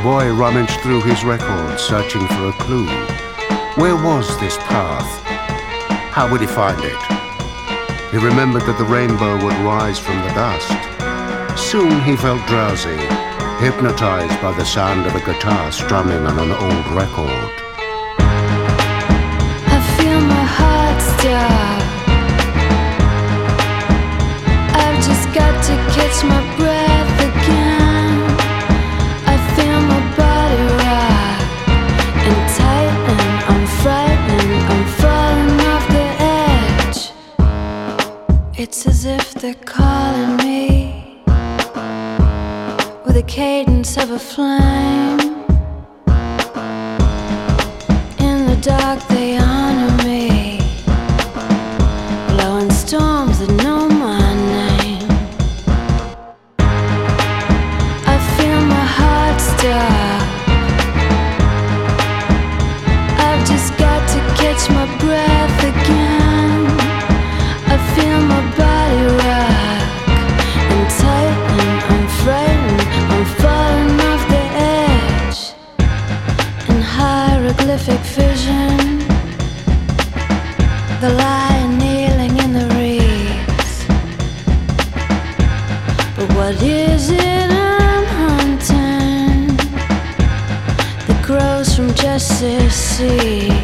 boy rummaged through his records, searching for a clue. Where was this path? How would he find it? He remembered that the rainbow would rise from the dust. Soon he felt drowsy, hypnotized by the sound of a guitar strumming on an old record. I feel my heart stop. I've just got to catch my breath again. I feel my body rock and tighten. I'm frightened, I'm falling off the edge. It's as if they're calling me with the cadence of a flame. In the dark they honor me, blowing storms that know my name. I feel my heart stop. I've just got to catch my breath again. I feel my body rock and tighten. I'm frightened, I'm falling off the edge. In hieroglyphic vision, the lion kneeling in the reeds. But what is it I'm hunting that grows from just this seed?